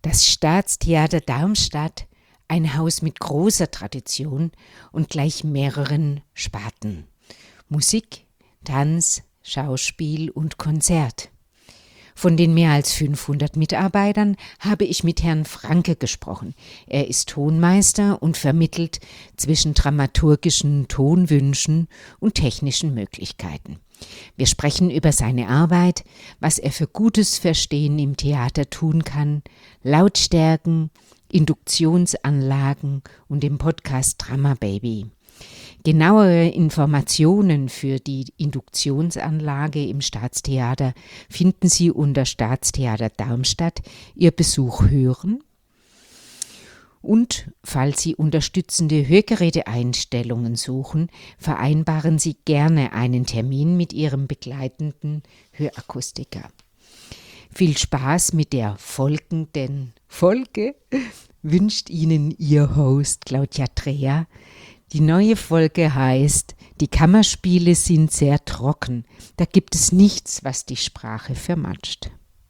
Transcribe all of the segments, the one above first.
Das Staatstheater Darmstadt, ein Haus mit großer Tradition und gleich mehreren Sparten: Musik, Tanz, Schauspiel und Konzert. Von den mehr als 500 Mitarbeitern habe ich mit Herrn Franke gesprochen. Er ist Tonmeister und vermittelt zwischen dramaturgischen Tonwünschen und technischen Möglichkeiten. Wir sprechen über seine Arbeit, was er für gutes Verstehen im Theater tun kann, Lautstärken, Induktionsanlagen und den Podcast Drama Baby. Genauere Informationen für die Induktionsanlage im Staatstheater finden Sie unter Staatstheater Darmstadt. Ihr Besuch hören. Und falls Sie unterstützende Hörgeräteeinstellungen suchen, vereinbaren Sie gerne einen Termin mit Ihrem begleitenden Hörakustiker. Viel Spaß mit der folgenden Folge wünscht Ihnen Ihr Host Claudia Dreher. Die neue Folge heißt: Die Kammerspiele sind sehr trocken. Da gibt es nichts, was die Sprache vermatscht.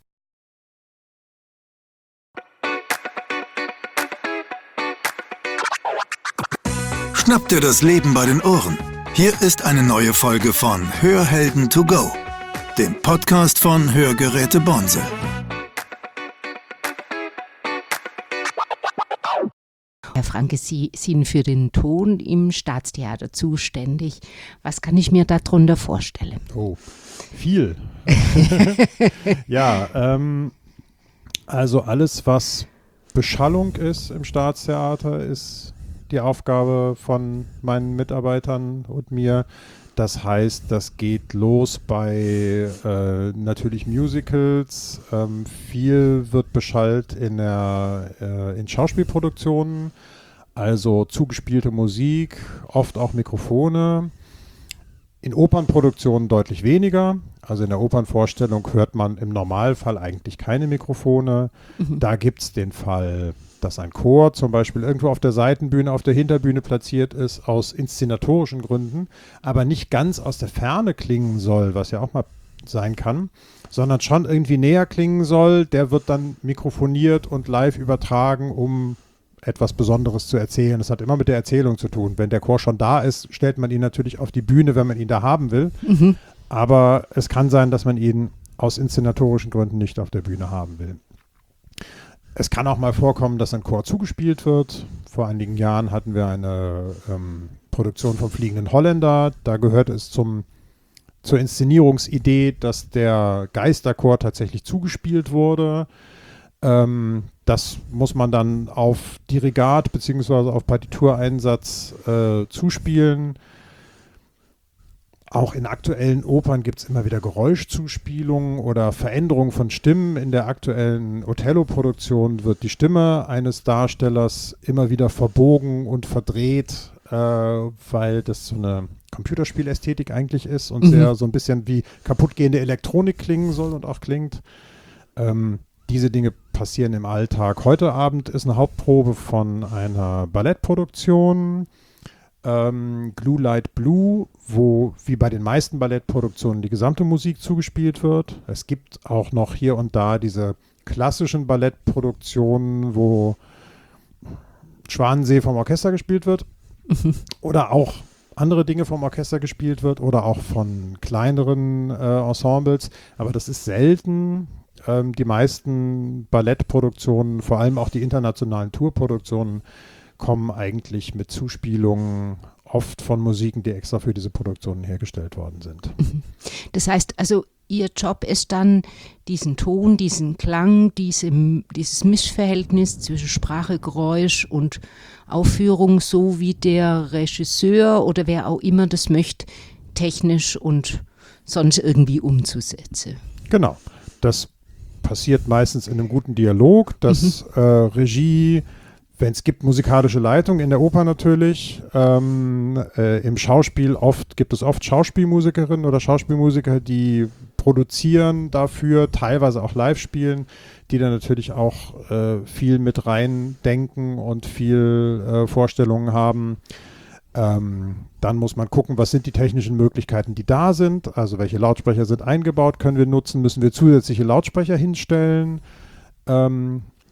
Schnapp dir das Leben bei den Ohren. Hier ist eine neue Folge von Hörhelden to go, dem Podcast von Hörgeräte Bonse. Herr Franke, Sie sind für den Ton im Staatstheater zuständig. Was kann ich mir darunter vorstellen? Oh, viel. Ja, also alles, was Beschallung ist im Staatstheater, ist die Aufgabe von meinen Mitarbeitern und mir. Das heißt, das geht los bei natürlich Musicals. Viel wird beschallt in Schauspielproduktionen, also zugespielte Musik, oft auch Mikrofone. In Opernproduktionen deutlich weniger. Also in der Opernvorstellung hört man im Normalfall eigentlich keine Mikrofone. Da gibt es den Fall, dass ein Chor zum Beispiel irgendwo auf der Seitenbühne, auf der Hinterbühne platziert ist, aus inszenatorischen Gründen, aber nicht ganz aus der Ferne klingen soll, was ja auch mal sein kann, sondern schon irgendwie näher klingen soll. Der wird dann mikrofoniert und live übertragen, um etwas Besonderes zu erzählen. Das hat immer mit der Erzählung zu tun. Wenn der Chor schon da ist, stellt man ihn natürlich auf die Bühne, wenn man ihn da haben will. Aber es kann sein, dass man ihn aus inszenatorischen Gründen nicht auf der Bühne haben will. Es kann auch mal vorkommen, dass ein Chor zugespielt wird. Vor einigen Jahren hatten wir eine Produktion vom Fliegenden Holländer. Da gehört es zur Inszenierungsidee, dass der Geisterchor tatsächlich zugespielt wurde. Das muss man dann auf Dirigat bzw. auf Partitureinsatz zuspielen. Auch in aktuellen Opern gibt es immer wieder Geräuschzuspielungen oder Veränderungen von Stimmen. In der aktuellen Othello-Produktion wird die Stimme eines Darstellers immer wieder verbogen und verdreht, weil das so eine Computerspielästhetik eigentlich ist und sehr so ein bisschen wie kaputtgehende Elektronik klingen soll und auch klingt. Diese Dinge passieren im Alltag. Heute Abend ist eine Hauptprobe von einer Ballettproduktion, Glue Light Blue, wo wie bei den meisten Ballettproduktionen die gesamte Musik zugespielt wird. Es gibt auch noch hier und da diese klassischen Ballettproduktionen, wo Schwanensee vom Orchester gespielt wird oder auch andere Dinge vom Orchester gespielt wird oder auch von kleineren Ensembles, aber das ist selten. Die meisten Ballettproduktionen, vor allem auch die internationalen Tourproduktionen, kommen eigentlich mit Zuspielungen oft von Musiken, die extra für diese Produktionen hergestellt worden sind. Das heißt also, Ihr Job ist dann, diesen Ton, diesen Klang, dieses Mischverhältnis zwischen Sprache, Geräusch und Aufführung, so wie der Regisseur oder wer auch immer das möchte, technisch und sonst irgendwie umzusetzen. Genau, das passiert meistens in einem guten Dialog, dass Regie, wenn es gibt, musikalische Leitung, in der Oper natürlich, im Schauspiel gibt es oft Schauspielmusikerinnen oder Schauspielmusiker, die produzieren dafür, teilweise auch live spielen, die dann natürlich auch viel mit rein denken und viel Vorstellungen haben. Dann muss man gucken, was sind die technischen Möglichkeiten, die da sind, also welche Lautsprecher sind eingebaut, können wir nutzen, müssen wir zusätzliche Lautsprecher hinstellen.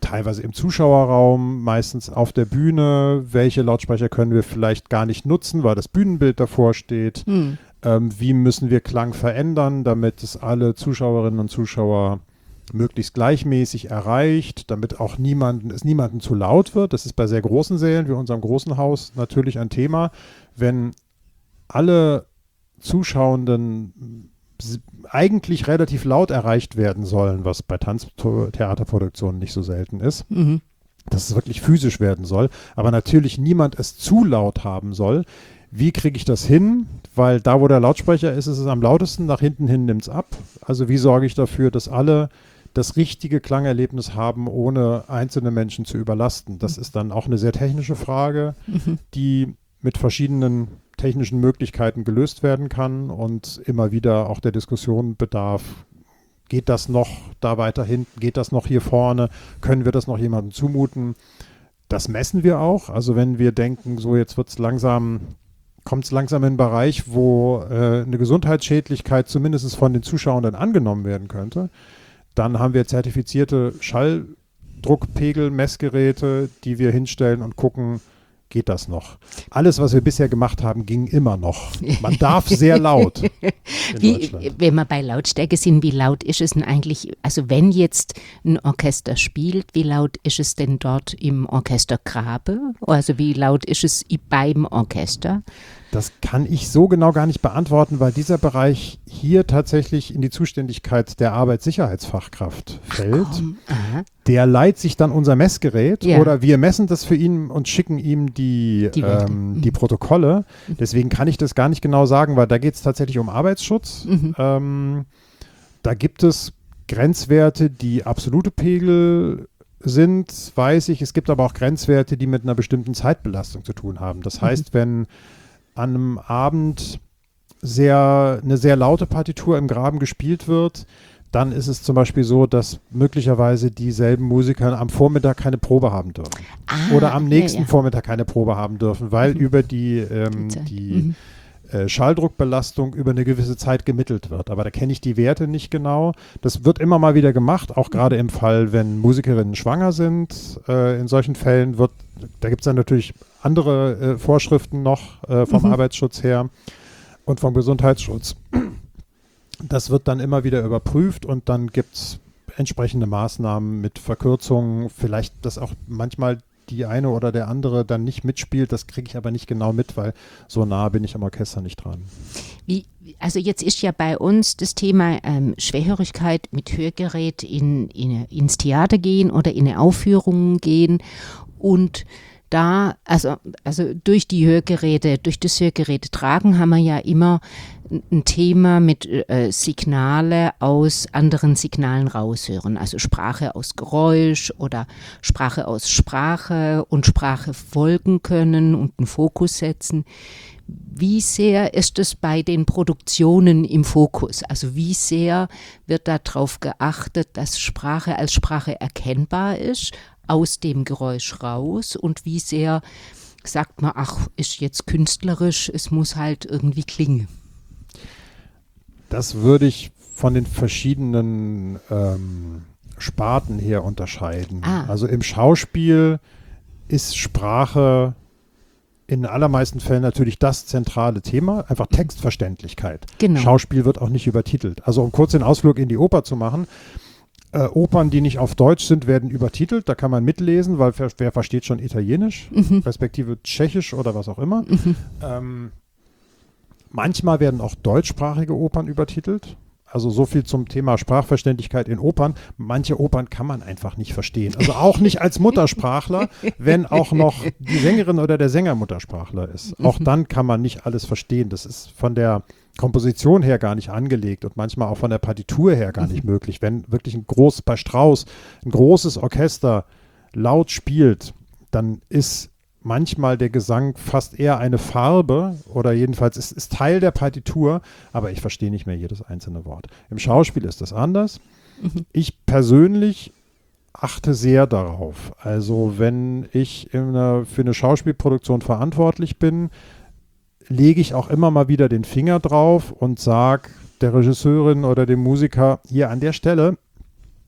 teilweise im Zuschauerraum, meistens auf der Bühne. Welche Lautsprecher können wir vielleicht gar nicht nutzen, weil das Bühnenbild davor steht? Wie müssen wir Klang verändern, damit es alle Zuschauerinnen und Zuschauer möglichst gleichmäßig erreicht, damit auch niemanden zu laut wird. Das ist bei sehr großen Sälen wie unserem großen Haus natürlich ein Thema. Wenn alle Zuschauenden eigentlich relativ laut erreicht werden sollen, was bei Tanztheaterproduktionen nicht so selten ist, dass es wirklich physisch werden soll, aber natürlich niemand es zu laut haben soll. Wie kriege ich das hin? Weil da, wo der Lautsprecher ist, ist es am lautesten, nach hinten hin nimmt es ab. Also wie sorge ich dafür, dass alle das richtige Klangerlebnis haben, ohne einzelne Menschen zu überlasten? Das ist dann auch eine sehr technische Frage, die mit verschiedenen technischen Möglichkeiten gelöst werden kann und immer wieder auch der Diskussion bedarf. Geht das noch da weiter hinten? Geht das noch hier vorne? Können wir das noch jemandem zumuten? Das messen wir auch. Also wenn wir denken, so jetzt kommt es langsam in einen Bereich, wo eine Gesundheitsschädlichkeit zumindest von den Zuschauern angenommen werden könnte, dann haben wir zertifizierte Schalldruckpegel-Messgeräte, die wir hinstellen und gucken, geht das noch? Alles, was wir bisher gemacht haben, ging immer noch. Man darf sehr laut in Deutschland. Wenn wir bei Lautstärke sind, wie laut ist es denn eigentlich, also wenn jetzt ein Orchester spielt, wie laut ist es denn dort im Orchester Grabe? Also wie laut ist es beim Orchester? Das kann ich so genau gar nicht beantworten, weil dieser Bereich hier tatsächlich in die Zuständigkeit der Arbeitssicherheitsfachkraft fällt. Der leiht sich dann unser Messgerät oder wir messen das für ihn und schicken ihm die Protokolle. Deswegen kann ich das gar nicht genau sagen, weil da geht es tatsächlich um Arbeitsschutz. Da gibt es Grenzwerte, die absolute Pegel sind, weiß ich. Es gibt aber auch Grenzwerte, die mit einer bestimmten Zeitbelastung zu tun haben. Das heißt, wenn an einem Abend eine sehr laute Partitur im Graben gespielt wird, dann ist es zum Beispiel so, dass möglicherweise dieselben Musiker am Vormittag keine Probe haben dürfen. Oder am nächsten Vormittag keine Probe haben dürfen, weil über die Schalldruckbelastung über eine gewisse Zeit gemittelt wird. Aber da kenne ich die Werte nicht genau. Das wird immer mal wieder gemacht, auch gerade im Fall, wenn Musikerinnen schwanger sind. In solchen Fällen da gibt es dann natürlich andere Vorschriften noch vom Arbeitsschutz her und vom Gesundheitsschutz. Das wird dann immer wieder überprüft und dann gibt es entsprechende Maßnahmen mit Verkürzungen. Vielleicht, dass auch manchmal die eine oder der andere dann nicht mitspielt, das kriege ich aber nicht genau mit, weil so nah bin ich am Orchester nicht dran. Also jetzt ist ja bei uns das Thema Schwerhörigkeit mit Hörgerät ins Theater gehen oder in eine Aufführung gehen und da, also durch das Hörgeräte tragen, haben wir ja immer ein Thema mit Signale aus anderen Signalen raushören. Also Sprache aus Geräusch oder Sprache aus Sprache und Sprache folgen können und einen Fokus setzen. Wie sehr ist es bei den Produktionen im Fokus? Also wie sehr wird darauf geachtet, dass Sprache als Sprache erkennbar ist, aus dem Geräusch raus, und wie sehr sagt man, ach, ist jetzt künstlerisch, es muss halt irgendwie klingen? Das würde ich von den verschiedenen Sparten her unterscheiden. Also im Schauspiel ist Sprache in den allermeisten Fällen natürlich das zentrale Thema, einfach Textverständlichkeit. Genau. Schauspiel wird auch nicht übertitelt. Also um kurz den Ausflug in die Oper zu machen, Opern, die nicht auf Deutsch sind, werden übertitelt. Da kann man mitlesen, weil wer versteht schon Italienisch, respektive Tschechisch oder was auch immer. Manchmal werden auch deutschsprachige Opern übertitelt. Also so viel zum Thema Sprachverständlichkeit in Opern. Manche Opern kann man einfach nicht verstehen. Also auch nicht als Muttersprachler, wenn auch noch die Sängerin oder der Sänger Muttersprachler ist. Auch dann kann man nicht alles verstehen. Das ist von der Komposition her gar nicht angelegt und manchmal auch von der Partitur her gar nicht möglich. Wenn wirklich bei Strauss ein großes Orchester laut spielt, dann ist manchmal der Gesang fast eher eine Farbe oder jedenfalls ist Teil der Partitur, aber ich verstehe nicht mehr jedes einzelne Wort. Im Schauspiel ist das anders. Ich persönlich achte sehr darauf. Also wenn ich für eine Schauspielproduktion verantwortlich bin, lege ich auch immer mal wieder den Finger drauf und sage der Regisseurin oder dem Musiker, hier an der Stelle,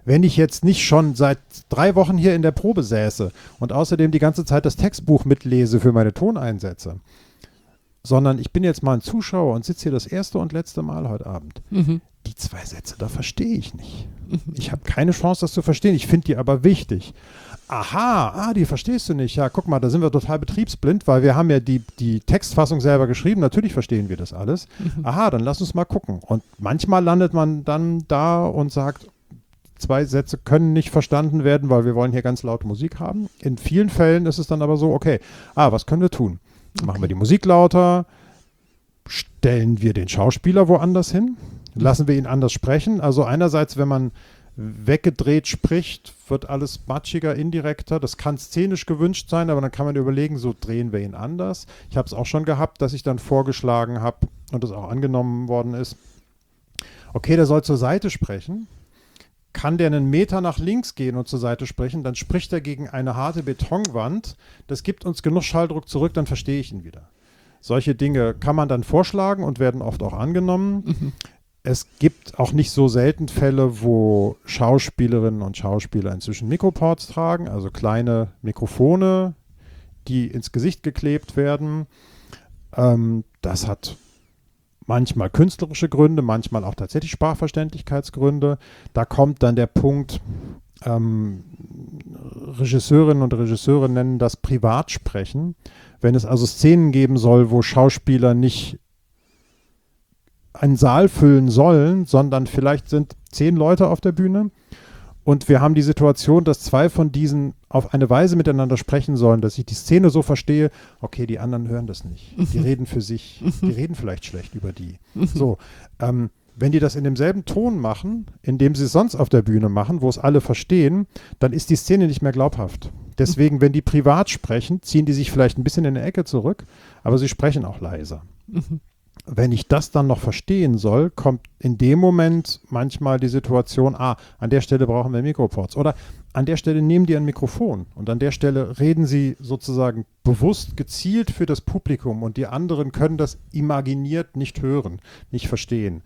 wenn ich jetzt nicht schon seit 3 Wochen hier in der Probe säße und außerdem die ganze Zeit das Textbuch mitlese für meine Toneinsätze, sondern ich bin jetzt mal ein Zuschauer und sitze hier das erste und letzte Mal heute Abend. Die 2 Sätze, da verstehe ich nicht. Ich habe keine Chance, das zu verstehen. Ich finde die aber wichtig. Aha, die verstehst du nicht. Ja, guck mal, da sind wir total betriebsblind, weil wir haben ja die Textfassung selber geschrieben. Natürlich verstehen wir das alles. Aha, dann lass uns mal gucken. Und manchmal landet man dann da und sagt, 2 Sätze können nicht verstanden werden, weil wir wollen hier ganz laute Musik haben. In vielen Fällen ist es dann aber so, okay, was können wir tun? Machen wir die Musik lauter? Stellen wir den Schauspieler woanders hin? Lassen wir ihn anders sprechen? Also einerseits, wenn man weggedreht spricht, wird alles matschiger, indirekter. Das kann szenisch gewünscht sein, aber dann kann man überlegen, so drehen wir ihn anders. Ich habe es auch schon gehabt, dass ich dann vorgeschlagen habe und es auch angenommen worden ist. Okay, der soll zur Seite sprechen. Kann der einen Meter nach links gehen und zur Seite sprechen, dann spricht er gegen eine harte Betonwand. Das gibt uns genug Schalldruck zurück, dann verstehe ich ihn wieder. Solche Dinge kann man dann vorschlagen und werden oft auch angenommen. Es gibt auch nicht so selten Fälle, wo Schauspielerinnen und Schauspieler inzwischen Mikroports tragen, also kleine Mikrofone, die ins Gesicht geklebt werden. Das hat manchmal künstlerische Gründe, manchmal auch tatsächlich Sprachverständlichkeitsgründe. Da kommt dann der Punkt, Regisseurinnen und Regisseure nennen das Privatsprechen. Wenn es also Szenen geben soll, wo Schauspieler nicht einen Saal füllen sollen, sondern vielleicht sind 10 Leute auf der Bühne und wir haben die Situation, dass 2 von diesen auf eine Weise miteinander sprechen sollen, dass ich die Szene so verstehe, okay, die anderen hören das nicht. Die reden für sich, die reden vielleicht schlecht über die. So, wenn die das in demselben Ton machen, in dem sie es sonst auf der Bühne machen, wo es alle verstehen, dann ist die Szene nicht mehr glaubhaft. Deswegen, wenn die privat sprechen, ziehen die sich vielleicht ein bisschen in eine Ecke zurück, aber sie sprechen auch leiser. Wenn ich das dann noch verstehen soll, kommt in dem Moment manchmal die Situation, an der Stelle brauchen wir Mikroports oder an der Stelle nehmen die ein Mikrofon und an der Stelle reden sie sozusagen bewusst gezielt für das Publikum und die anderen können das imaginiert nicht hören, nicht verstehen.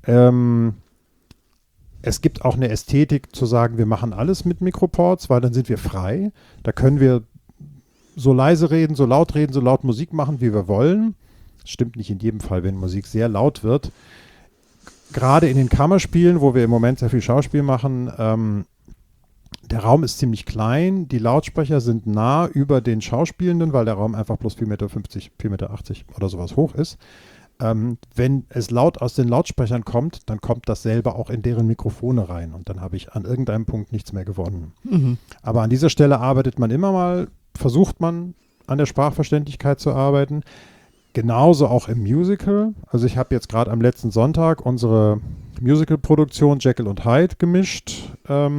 Es gibt auch eine Ästhetik zu sagen, wir machen alles mit Mikroports, weil dann sind wir frei. Da können wir so leise reden, so laut Musik machen, wie wir wollen. Das stimmt nicht in jedem Fall, wenn Musik sehr laut wird. Gerade in den Kammerspielen, wo wir im Moment sehr viel Schauspiel machen, der Raum ist ziemlich klein, die Lautsprecher sind nah über den Schauspielenden, weil der Raum einfach bloß 4,50 Meter, 4,80 Meter oder sowas hoch ist. Wenn es laut aus den Lautsprechern kommt, dann kommt das selber auch in deren Mikrofone rein und dann habe ich an irgendeinem Punkt nichts mehr gewonnen. Aber an dieser Stelle arbeitet man immer mal, versucht man an der Sprachverständlichkeit zu arbeiten. Genauso auch im Musical. Also ich habe jetzt gerade am letzten Sonntag unsere Musical-Produktion Jekyll und Hyde gemischt.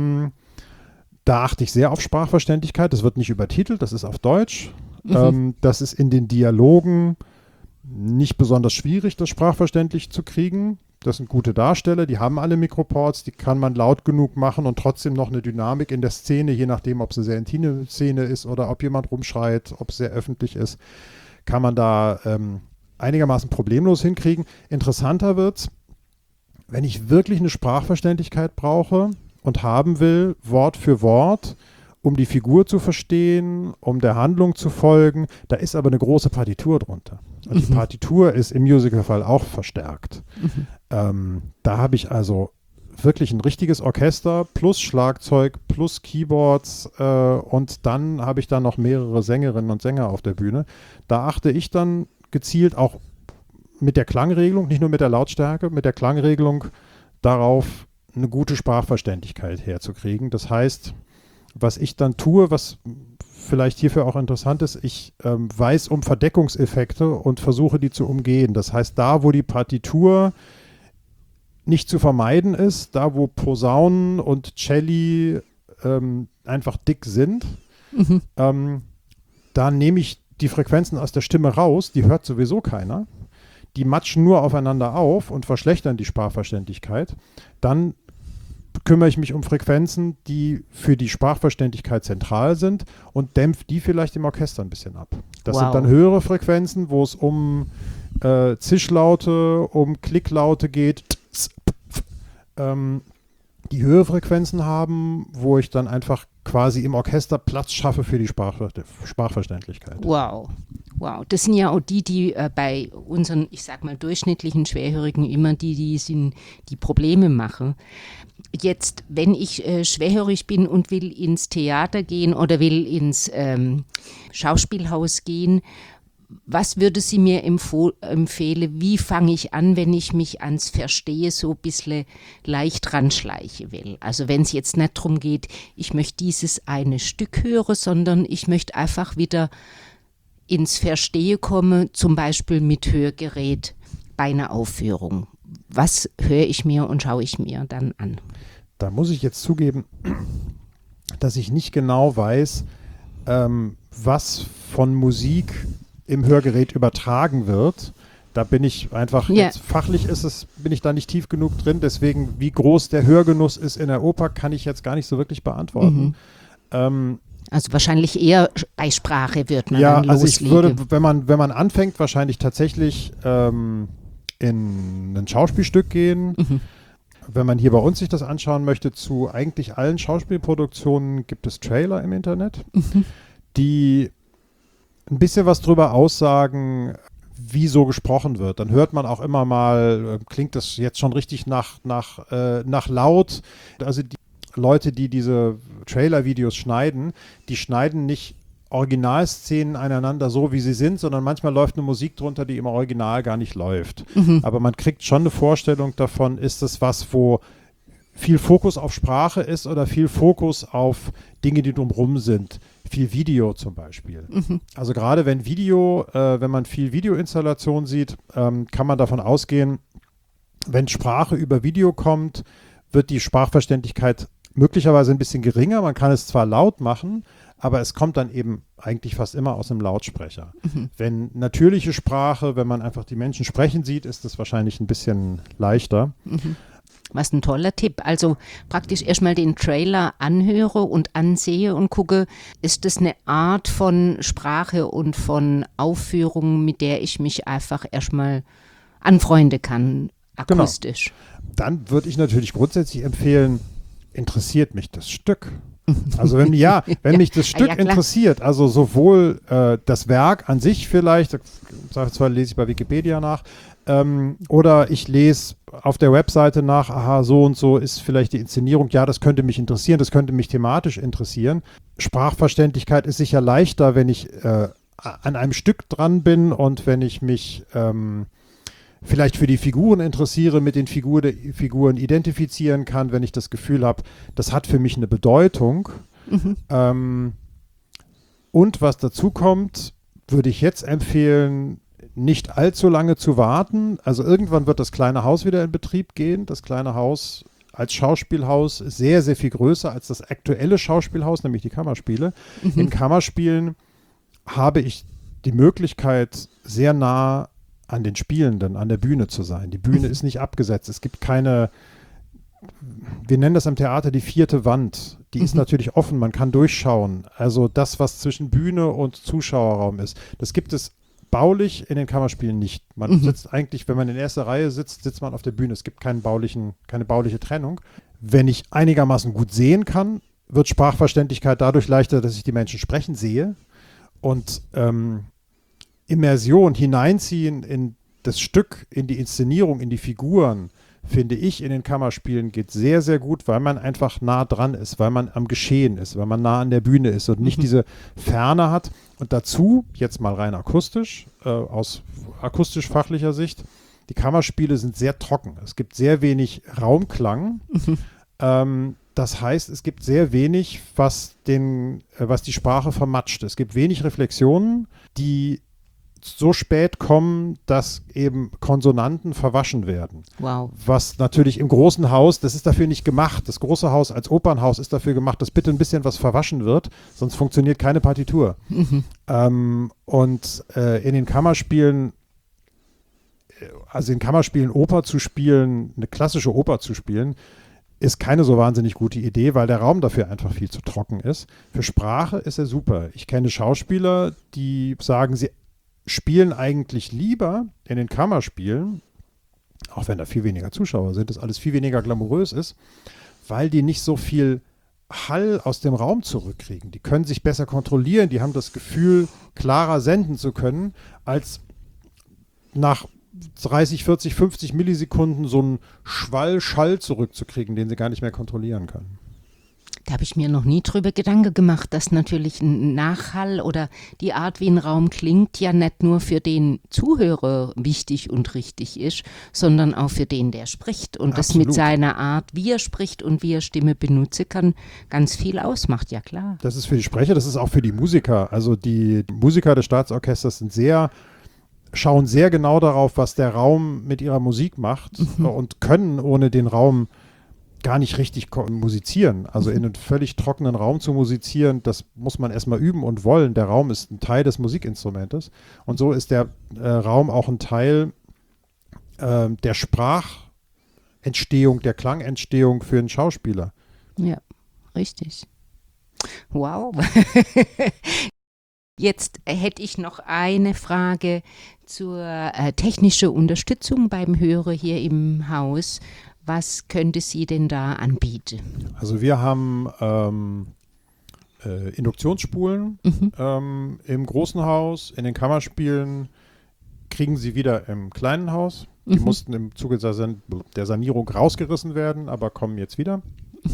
Da achte ich sehr auf Sprachverständlichkeit. Das wird nicht übertitelt, das ist auf Deutsch. Das ist in den Dialogen nicht besonders schwierig, das sprachverständlich zu kriegen. Das sind gute Darsteller, die haben alle Mikroports, die kann man laut genug machen und trotzdem noch eine Dynamik in der Szene, je nachdem, ob es eine sehr intime Szene ist oder ob jemand rumschreit, ob es sehr öffentlich ist, kann man da einigermaßen problemlos hinkriegen. Interessanter wird es, wenn ich wirklich eine Sprachverständlichkeit brauche und haben will, Wort für Wort, um die Figur zu verstehen, um der Handlung zu folgen. Da ist aber eine große Partitur drunter. Und die Partitur ist im Musicalfall auch verstärkt. Da habe ich also wirklich ein richtiges Orchester plus Schlagzeug plus Keyboards und dann habe ich da noch mehrere Sängerinnen und Sänger auf der Bühne. Da achte ich dann gezielt auch mit der Klangregelung, nicht nur mit der Lautstärke, mit der Klangregelung darauf, eine gute Sprachverständlichkeit herzukriegen. Das heißt, was ich dann tue, was vielleicht hierfür auch interessant ist, ich weiß um Verdeckungseffekte und versuche die zu umgehen. Das heißt, da wo die Partitur nicht zu vermeiden ist, da wo Posaunen und Celli einfach dick sind, da nehme ich die Frequenzen aus der Stimme raus, die hört sowieso keiner. Die matschen nur aufeinander auf und verschlechtern die Sprachverständlichkeit. Dann kümmere ich mich um Frequenzen, die für die Sprachverständlichkeit zentral sind und dämpfe die vielleicht im Orchester ein bisschen ab. Das sind dann höhere Frequenzen, wo es um Zischlaute, um Klicklaute geht. die Hörfrequenzen haben, wo ich dann einfach quasi im Orchester Platz schaffe für die Sprachverständlichkeit. Wow. Das sind ja auch die bei unseren, ich sag mal, durchschnittlichen Schwerhörigen immer die sind, die Probleme machen. Jetzt, wenn ich schwerhörig bin und will ins Theater gehen oder will ins Schauspielhaus gehen, was würde sie mir empfehlen? Wie fange ich an, wenn ich mich ans Verstehe so ein bisschen leicht ranschleichen will? Also wenn es jetzt nicht darum geht, ich möchte dieses eine Stück hören, sondern ich möchte einfach wieder ins Verstehe kommen, zum Beispiel mit Hörgerät bei einer Aufführung. Was höre ich mir und schaue ich mir dann an? Da muss ich jetzt zugeben, dass ich nicht genau weiß, was von Musik im Hörgerät übertragen wird. Da bin ich einfach, jetzt fachlich bin ich da nicht tief genug drin, deswegen, wie groß der Hörgenuss ist in der Oper, kann ich jetzt gar nicht so wirklich beantworten. Also wahrscheinlich eher bei Sprache wird man dann loslegen. Also ich würde, wenn man anfängt, wahrscheinlich tatsächlich in ein Schauspielstück gehen. Wenn man hier bei uns sich das anschauen möchte, zu eigentlich allen Schauspielproduktionen gibt es Trailer im Internet, die ein bisschen was drüber aussagen, wie so gesprochen wird. Dann hört man auch immer mal, klingt das jetzt schon richtig nach laut. Also die Leute, die diese Trailer-Videos schneiden, die schneiden nicht Originalszenen aneinander so, wie sie sind, sondern manchmal läuft eine Musik drunter, die im Original gar nicht läuft. Aber man kriegt schon eine Vorstellung davon, ist es was, wo viel Fokus auf Sprache ist oder viel Fokus auf Dinge, die drumherum sind. Viel Video zum Beispiel. Also gerade wenn man viel Videoinstallation sieht, kann man davon ausgehen, wenn Sprache über Video kommt, wird die Sprachverständlichkeit möglicherweise ein bisschen geringer. Man kann es zwar laut machen, aber es kommt dann eben eigentlich fast immer aus einem Lautsprecher. Wenn natürliche Sprache, wenn man einfach die Menschen sprechen sieht, ist es wahrscheinlich ein bisschen leichter. Was ein toller Tipp. Also praktisch erstmal den Trailer anhöre und ansehe und gucke, ist das eine Art von Sprache und von Aufführung, mit der ich mich einfach erstmal anfreunden kann, akustisch. Genau. Dann würde ich natürlich grundsätzlich empfehlen, interessiert mich das Stück? Also wenn mich das Stück interessiert, also sowohl das Werk an sich vielleicht, zwar lese ich bei Wikipedia nach, oder ich lese auf der Webseite nach, aha, so und so ist vielleicht die Inszenierung, ja, das könnte mich interessieren, das könnte mich thematisch interessieren. Sprachverständlichkeit ist sicher leichter, wenn ich an einem Stück dran bin und wenn ich mich vielleicht für die Figuren interessiere, mit den Figuren identifizieren kann, wenn ich das Gefühl habe, das hat für mich eine Bedeutung. Und was dazu kommt, würde ich jetzt empfehlen, nicht allzu lange zu warten. Also irgendwann wird das kleine Haus wieder in Betrieb gehen. Das kleine Haus als Schauspielhaus ist sehr, sehr viel größer als das aktuelle Schauspielhaus, nämlich die Kammerspiele. In Kammerspielen habe ich die Möglichkeit, sehr nah an den Spielenden, an der Bühne zu sein. Die Bühne ist nicht abgesetzt. Es gibt keine, wir nennen das am Theater die vierte Wand. Die ist natürlich offen, man kann durchschauen. Also das, was zwischen Bühne und Zuschauerraum ist, das gibt es baulich in den Kammerspielen nicht. Man sitzt eigentlich, wenn man in erster Reihe sitzt, sitzt man auf der Bühne. Es gibt keine bauliche Trennung. Wenn ich einigermaßen gut sehen kann, wird Sprachverständlichkeit dadurch leichter, dass ich die Menschen sprechen sehe. Und Immersion, hineinziehen in das Stück, in die Inszenierung, in die Figuren, finde ich, in den Kammerspielen geht sehr, sehr gut, weil man einfach nah dran ist, weil man am Geschehen ist, weil man nah an der Bühne ist und nicht diese Ferne hat. Und dazu, jetzt mal rein akustisch, aus akustisch-fachlicher Sicht, die Kammerspiele sind sehr trocken. Es gibt sehr wenig Raumklang. Das heißt, es gibt sehr wenig, was die Sprache vermatscht. Es gibt wenig Reflexionen, die so spät kommen, dass eben Konsonanten verwaschen werden. Wow. Was natürlich im großen Haus, das ist dafür nicht gemacht. Das große Haus als Opernhaus ist dafür gemacht, dass bitte ein bisschen was verwaschen wird, sonst funktioniert keine Partitur. In den Kammerspielen, Oper zu spielen, eine klassische Oper zu spielen, ist keine so wahnsinnig gute Idee, weil der Raum dafür einfach viel zu trocken ist. Für Sprache ist er super. Ich kenne Schauspieler, die sagen, sie spielen eigentlich lieber in den Kammerspielen, auch wenn da viel weniger Zuschauer sind, das alles viel weniger glamourös ist, weil die nicht so viel Hall aus dem Raum zurückkriegen. Die können sich besser kontrollieren, die haben das Gefühl, klarer senden zu können, als nach 30, 40, 50 Millisekunden so einen Schall zurückzukriegen, den sie gar nicht mehr kontrollieren können. Da habe ich mir noch nie drüber Gedanken gemacht, dass natürlich ein Nachhall oder die Art, wie ein Raum klingt, ja nicht nur für den Zuhörer wichtig und richtig ist, sondern auch für den, der spricht. Und das mit seiner Art, wie er spricht und wie er Stimme benutzen kann, ganz viel ausmacht, ja klar. Das ist für die Sprecher, das ist auch für die Musiker. Also die Musiker des Staatsorchesters schauen sehr genau darauf, was der Raum mit ihrer Musik macht und können ohne den Raum gar nicht richtig musizieren. Also in einem völlig trockenen Raum zu musizieren, das muss man erstmal üben und wollen. Der Raum ist ein Teil des Musikinstrumentes und so ist der Raum auch ein Teil der Sprachentstehung, der Klangentstehung für einen Schauspieler. Ja, richtig. Wow. Jetzt hätte ich noch eine Frage zur technischen Unterstützung beim Hörer hier im Haus. Was könnte sie denn da anbieten? Also wir haben Induktionsspulen im großen Haus, in den Kammerspielen kriegen sie wieder im kleinen Haus. Die mussten im Zuge der Sanierung rausgerissen werden, aber kommen jetzt wieder.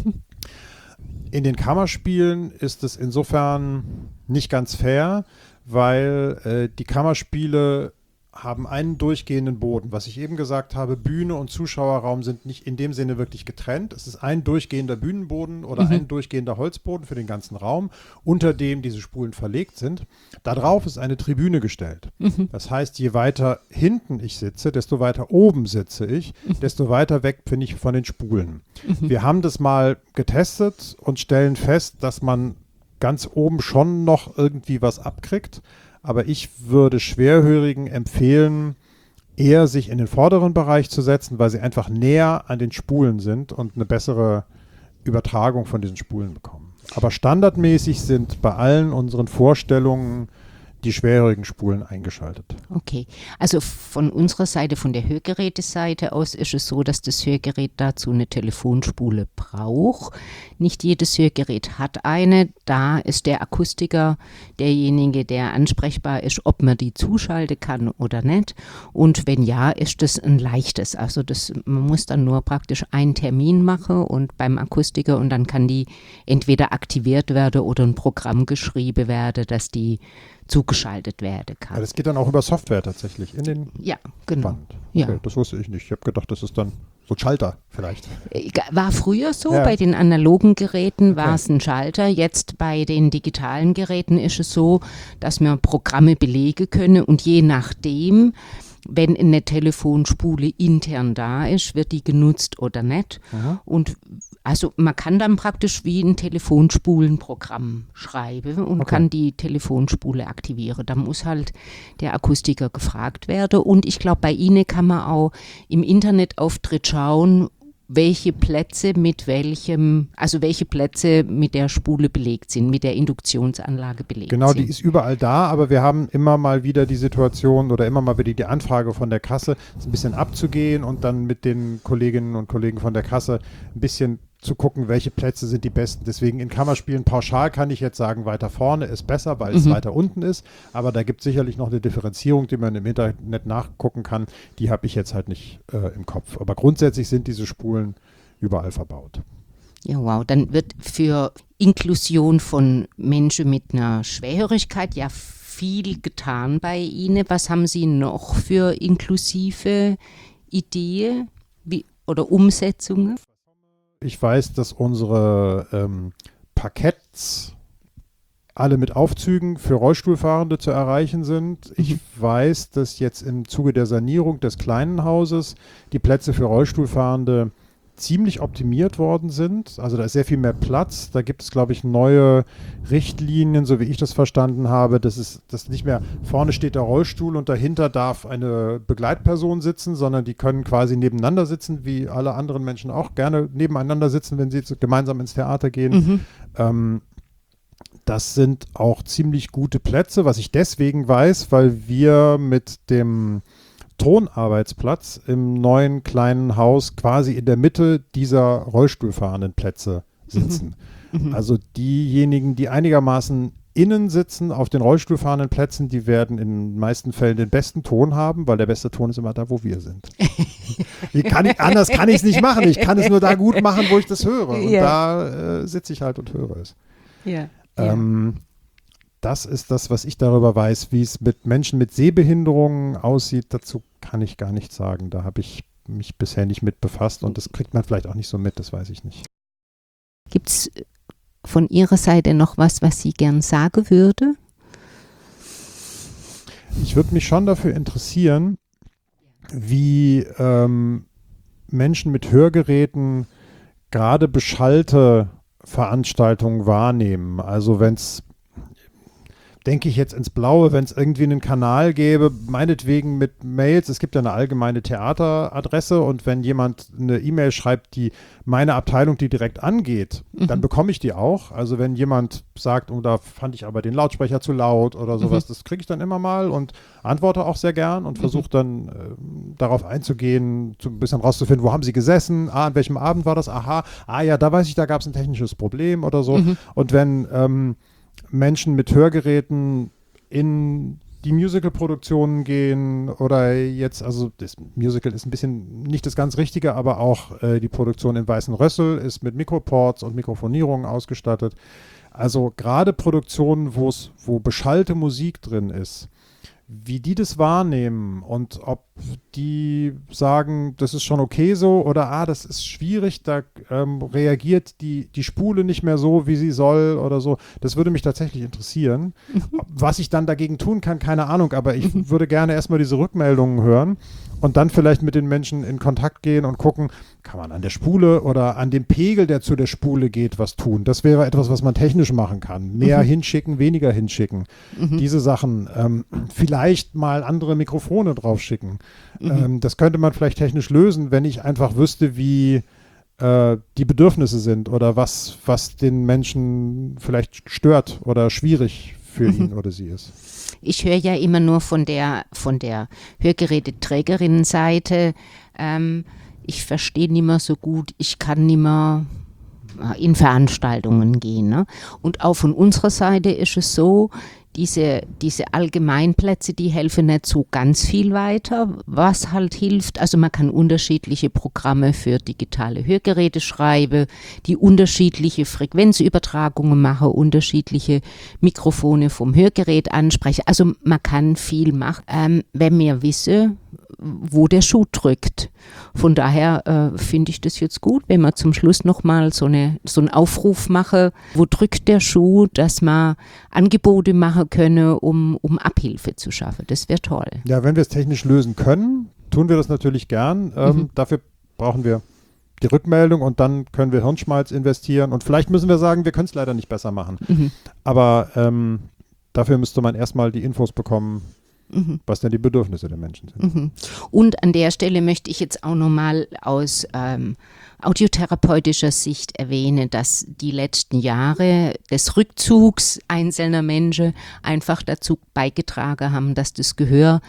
In den Kammerspielen ist es insofern nicht ganz fair, weil die Kammerspiele haben einen durchgehenden Boden. Was ich eben gesagt habe, Bühne und Zuschauerraum sind nicht in dem Sinne wirklich getrennt. Es ist ein durchgehender Bühnenboden oder ein durchgehender Holzboden für den ganzen Raum, unter dem diese Spulen verlegt sind. Darauf ist eine Tribüne gestellt. Das heißt, je weiter hinten ich sitze, desto weiter oben sitze ich, desto weiter weg bin ich von den Spulen. Wir haben das mal getestet und stellen fest, dass man ganz oben schon noch irgendwie was abkriegt. Aber ich würde Schwerhörigen empfehlen, eher sich in den vorderen Bereich zu setzen, weil sie einfach näher an den Spulen sind und eine bessere Übertragung von diesen Spulen bekommen. Aber standardmäßig sind bei allen unseren Vorstellungen die schwerhörigen Spulen eingeschaltet. Okay, also von unserer Seite, von der Hörgeräteseite aus ist es so, dass das Hörgerät dazu eine Telefonspule braucht. Nicht jedes Hörgerät hat eine. Da ist der Akustiker derjenige, der ansprechbar ist, ob man die zuschalten kann oder nicht. Und wenn ja, ist das ein leichtes. Also man muss dann nur praktisch einen Termin machen und beim Akustiker und dann kann die entweder aktiviert werden oder ein Programm geschrieben werden, dass die zugeschaltet werden kann. Ja, das geht dann auch über Software tatsächlich in den Ja, genau. Band. Okay, Ja. das wusste ich nicht. Ich habe gedacht, das ist dann so ein Schalter vielleicht. War früher so, Ja. bei den analogen Geräten war Okay. es ein Schalter. Jetzt bei den digitalen Geräten ist es so, dass wir Programme belegen können und je nachdem, wenn eine Telefonspule intern da ist, wird die genutzt oder nicht. Und also man kann dann praktisch wie ein Telefonspulenprogramm schreiben und kann die Telefonspule aktivieren. Da muss halt der Akustiker gefragt werden. Und ich glaube, bei Ihnen kann man auch im Internetauftritt schauen, welche Plätze mit der Spule belegt sind, mit der Induktionsanlage belegt Genau, sind. die ist überall da, aber wir haben immer mal wieder die Situation oder immer mal wieder die Anfrage von der Kasse, es ein bisschen abzugehen und dann mit den Kolleginnen und Kollegen von der Kasse ein bisschen zu gucken, welche Plätze sind die besten. Deswegen in Kammerspielen pauschal kann ich jetzt sagen, weiter vorne ist besser, weil es weiter unten ist. Aber da gibt es sicherlich noch eine Differenzierung, die man im Internet nachgucken kann. Die habe ich jetzt halt nicht im Kopf. Aber grundsätzlich sind diese Spulen überall verbaut. Ja, wow. Dann wird für Inklusion von Menschen mit einer Schwerhörigkeit ja viel getan bei Ihnen. Was haben Sie noch für inklusive Ideen oder Umsetzungen? Ich weiß, dass unsere Parketts alle mit Aufzügen für Rollstuhlfahrende zu erreichen sind. Ich weiß, dass jetzt im Zuge der Sanierung des kleinen Hauses die Plätze für Rollstuhlfahrende ziemlich optimiert worden sind. Also da ist sehr viel mehr Platz. Da gibt es, glaube ich, neue Richtlinien, so wie ich das verstanden habe. Das nicht mehr vorne steht der Rollstuhl und dahinter darf eine Begleitperson sitzen, sondern die können quasi nebeneinander sitzen, wie alle anderen Menschen auch gerne nebeneinander sitzen, wenn sie gemeinsam ins Theater gehen. Das sind auch ziemlich gute Plätze, was ich deswegen weiß, weil wir mit dem Tonarbeitsplatz im neuen kleinen Haus quasi in der Mitte dieser rollstuhlfahrenden Plätze sitzen. Also diejenigen, die einigermaßen innen sitzen auf den rollstuhlfahrenden Plätzen, die werden in den meisten Fällen den besten Ton haben, weil der beste Ton ist immer da, wo wir sind. Anders kann ich es nicht machen. Ich kann es nur da gut machen, wo ich das höre. Und da sitze ich halt und höre es. Ja. Das ist das, was ich darüber weiß, wie es mit Menschen mit Sehbehinderungen aussieht. Dazu kann ich gar nichts sagen. Da habe ich mich bisher nicht mit befasst und das kriegt man vielleicht auch nicht so mit, das weiß ich nicht. Gibt es von Ihrer Seite noch was Sie gern sagen würde? Ich würde mich schon dafür interessieren, wie Menschen mit Hörgeräten gerade beschallte Veranstaltungen wahrnehmen. Also wenn es, denke ich jetzt ins Blaue, wenn es irgendwie einen Kanal gäbe, meinetwegen mit Mails, es gibt ja eine allgemeine Theateradresse und wenn jemand eine E-Mail schreibt, die meine Abteilung die direkt angeht, dann bekomme ich die auch. Also wenn jemand sagt, oh, da fand ich aber den Lautsprecher zu laut oder sowas, das kriege ich dann immer mal und antworte auch sehr gern und versuche dann darauf einzugehen, ein bisschen rauszufinden, wo haben sie gesessen, an welchem Abend war das, ja, da weiß ich, da gab es ein technisches Problem oder so. Und wenn Menschen mit Hörgeräten in die Musical-Produktionen gehen oder jetzt, also das Musical ist ein bisschen nicht das ganz Richtige, aber auch die Produktion im Weißen Rössel ist mit Mikroports und Mikrofonierungen ausgestattet. Also gerade Produktionen, wo beschallte Musik drin ist, wie die das wahrnehmen und ob die sagen, das ist schon okay so oder das ist schwierig, da reagiert die Spule nicht mehr so, wie sie soll oder so. Das würde mich tatsächlich interessieren. Was ich dann dagegen tun kann, keine Ahnung, aber ich würde gerne erstmal diese Rückmeldungen hören und dann vielleicht mit den Menschen in Kontakt gehen und gucken, kann man an der Spule oder an dem Pegel, der zu der Spule geht, was tun. Das wäre etwas, was man technisch machen kann. Mehr hinschicken, weniger hinschicken. Diese Sachen. Vielleicht mal andere Mikrofone draufschicken. Das könnte man vielleicht technisch lösen, wenn ich einfach wüsste, wie die Bedürfnisse sind oder was den Menschen vielleicht stört oder schwierig für ihn oder sie ist. Ich höre ja immer nur von der Hörgeräteträgerinnenseite. Ich verstehe nicht mehr so gut, ich kann nicht mehr in Veranstaltungen gehen. Ne? Und auch von unserer Seite ist es so, diese Allgemeinplätze, die helfen nicht so ganz viel weiter. Was halt hilft, also man kann unterschiedliche Programme für digitale Hörgeräte schreiben, die unterschiedliche Frequenzübertragungen machen, unterschiedliche Mikrofone vom Hörgerät ansprechen. Also man kann viel machen, wenn wir wissen, wo der Schuh drückt. Von daher finde ich das jetzt gut, wenn wir zum Schluss nochmal so einen Aufruf machen, wo drückt der Schuh, dass man Angebote machen können, um Abhilfe zu schaffen. Das wäre toll. Ja, wenn wir es technisch lösen können, tun wir das natürlich gern. Dafür brauchen wir die Rückmeldung und dann können wir Hirnschmalz investieren und vielleicht müssen wir sagen, wir können es leider nicht besser machen. Aber dafür müsste man erstmal die Infos bekommen, was denn die Bedürfnisse der Menschen sind. Und an der Stelle möchte ich jetzt auch nochmal aus audiotherapeutischer Sicht erwähnen, dass die letzten Jahre des Rückzugs einzelner Menschen einfach dazu beigetragen haben, dass das Gehör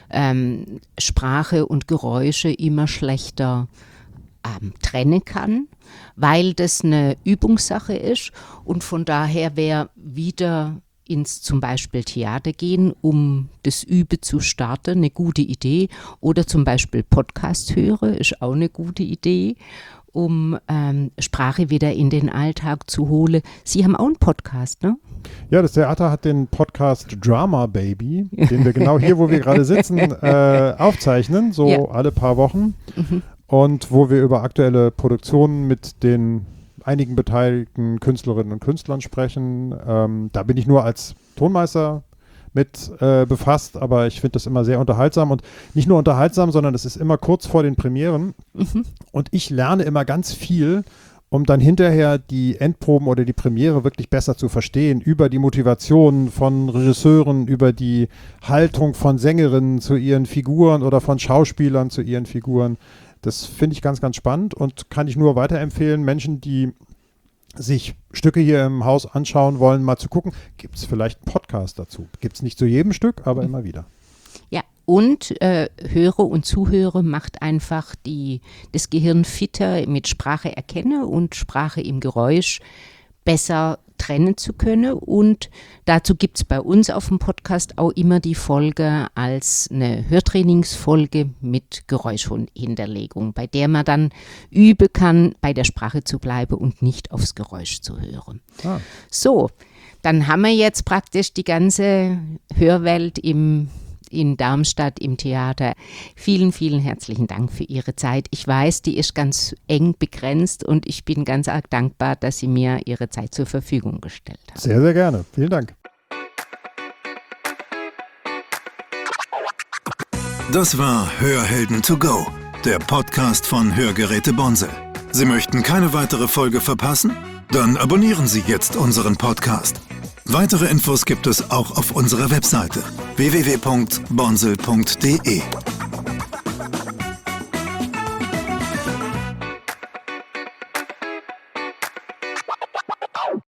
Sprache und Geräusche immer schlechter trennen kann, weil das eine Übungssache ist und von daher wäre wieder ins zum Beispiel Theater gehen, um das Üben zu starten, eine gute Idee. Oder zum Beispiel Podcast hören, ist auch eine gute Idee, um Sprache wieder in den Alltag zu holen. Sie haben auch einen Podcast, ne? Ja, das Theater hat den Podcast Drama Baby, den wir genau hier, wo wir gerade sitzen, aufzeichnen, so alle paar Wochen. Und wo wir über aktuelle Produktionen mit den einigen beteiligten Künstlerinnen und Künstlern sprechen. Da bin ich nur als Tonmeister mit befasst, aber ich finde das immer sehr unterhaltsam und nicht nur unterhaltsam, sondern es ist immer kurz vor den Premieren und ich lerne immer ganz viel, um dann hinterher die Endproben oder die Premiere wirklich besser zu verstehen, über die Motivation von Regisseuren, über die Haltung von Sängerinnen zu ihren Figuren oder von Schauspielern zu ihren Figuren. Das finde ich ganz, ganz spannend und kann ich nur weiterempfehlen, Menschen, die sich Stücke hier im Haus anschauen wollen, mal zu gucken, gibt es vielleicht einen Podcast dazu. Gibt es nicht zu jedem Stück, aber immer wieder. Ja, Und Höre und Zuhöre macht einfach das Gehirn fitter mit Sprache erkennen und Sprache im Geräusch besser trennen zu können. Und dazu gibt es bei uns auf dem Podcast auch immer die Folge als eine Hörtrainingsfolge mit Geräuschhinterlegung, bei der man dann üben kann, bei der Sprache zu bleiben und nicht aufs Geräusch zu hören. So, dann haben wir jetzt praktisch die ganze Hörwelt in Darmstadt im Theater. Vielen, vielen herzlichen Dank für Ihre Zeit. Ich weiß, die ist ganz eng begrenzt und ich bin ganz arg dankbar, dass Sie mir Ihre Zeit zur Verfügung gestellt haben. Sehr, sehr gerne. Vielen Dank. Das war Hörhelden to go, der Podcast von Hörgeräte Bonsel. Sie möchten keine weitere Folge verpassen? Dann abonnieren Sie jetzt unseren Podcast. Weitere Infos gibt es auch auf unserer Webseite www.bonsel.de.